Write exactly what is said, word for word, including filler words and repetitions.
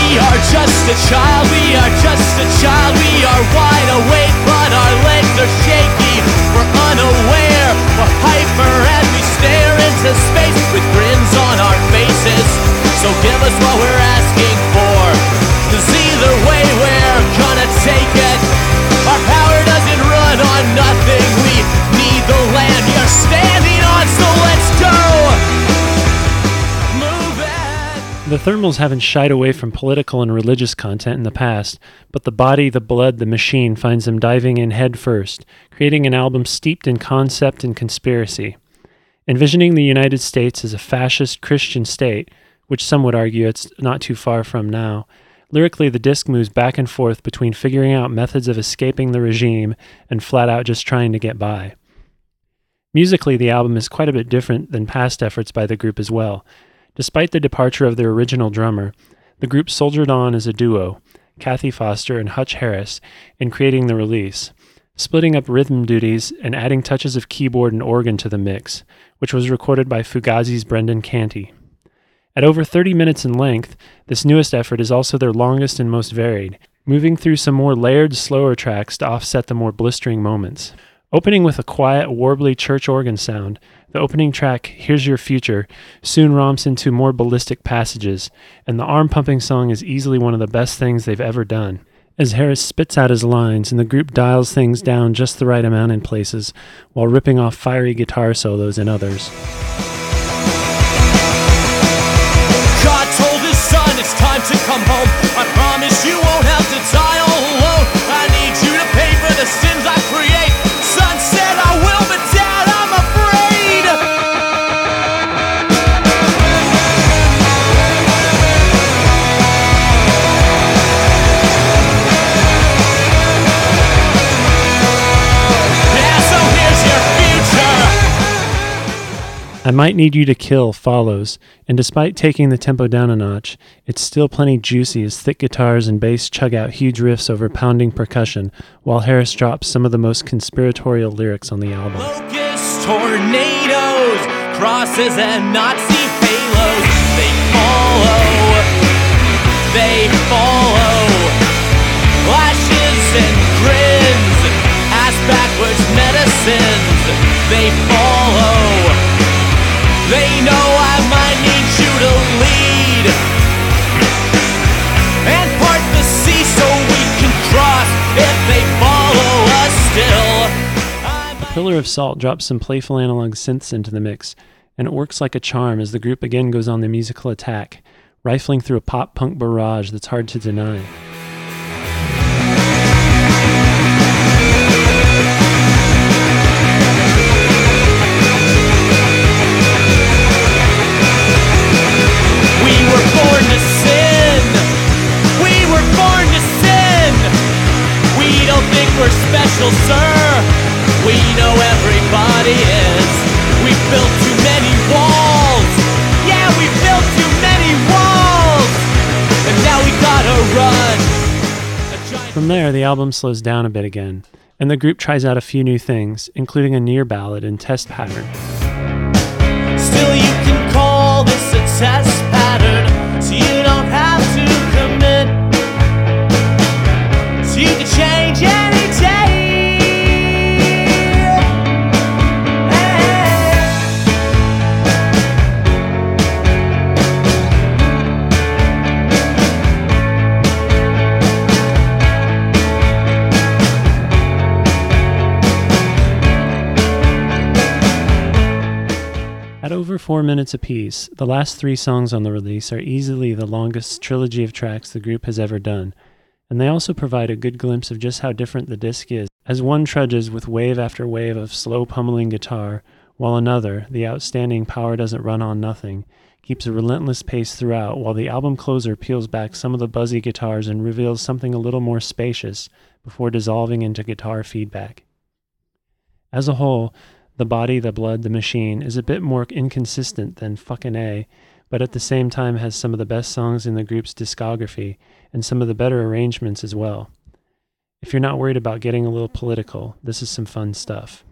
are just a child, we are just a child. We are wide awake, but our legs are shaky. We're unaware, we're hyper as we stare into space with grins on our faces. So give us what we're asking for, 'cause either way we're gonna take it. Our power doesn't run on nothing, we need the land you're standing on, so let's go! Move it! The Thermals haven't shied away from political and religious content in the past, but The Body, the Blood, the Machine finds them diving in head first, creating an album steeped in concept and conspiracy. Envisioning the United States as a fascist Christian state, which some would argue it's not too far from now, lyrically the disc moves back and forth between figuring out methods of escaping the regime and flat out just trying to get by. Musically, the album is quite a bit different than past efforts by the group as well. Despite the departure of their original drummer, the group soldiered on as a duo, Kathy Foster and Hutch Harris, in creating the release, splitting up rhythm duties and adding touches of keyboard and organ to the mix, which was recorded by Fugazi's Brendan Canty. At over thirty minutes in length, this newest effort is also their longest and most varied, moving through some more layered, slower tracks to offset the more blistering moments. Opening with a quiet, warbly church organ sound, the opening track, Here's Your Future, soon romps into more ballistic passages, and the arm-pumping song is easily one of the best things they've ever done. As Harris spits out his lines and the group dials things down just the right amount in places, while ripping off fiery guitar solos in others. God told his son it's time to come home. I promise you won't have to die all alone. I need you to pay for the sins I create. Son said I will, but Dad, I'm afraid. Yeah, so here's your future. I Might Need You to Kill follows, and despite taking the tempo down a notch, it's still plenty juicy as thick guitars and bass chug out huge riffs over pounding percussion, while Harris drops some of the most conspiratorial lyrics on the album. Locusts, tornadoes, crosses and Nazi halos, they follow, they follow, lashes and grins, ass backwards medicines, they follow. They know I might need you to lead and part the sea so we can cross if they follow us still. A Pillar of Salt drops some playful analog synths into the mix, and it works like a charm as the group again goes on the musical attack, rifling through a pop-punk barrage that's hard to deny. Born to sin. We were born to sin. We don't think we're special, sir. We know everybody is. We built too many walls. Yeah, we built too many walls. And now we gotta run. From there, the album slows down a bit again, and the group tries out a few new things, including a near ballad and test pattern. Still, you can call this a test pattern. So you don't have to commit. So you can change any day. At over four minutes apiece, the last three songs on the release are easily the longest trilogy of tracks the group has ever done, and they also provide a good glimpse of just how different the disc is, as one trudges with wave after wave of slow pummeling guitar, while another, the outstanding Power Doesn't Run on Nothing, keeps a relentless pace throughout, while the album closer peels back some of the buzzy guitars and reveals something a little more spacious before dissolving into guitar feedback. As a whole, The Body, the Blood, the Machine is a bit more inconsistent than Fucking A, but at the same time has some of the best songs in the group's discography and some of the better arrangements as well. If you're not worried about getting a little political, this is some fun stuff.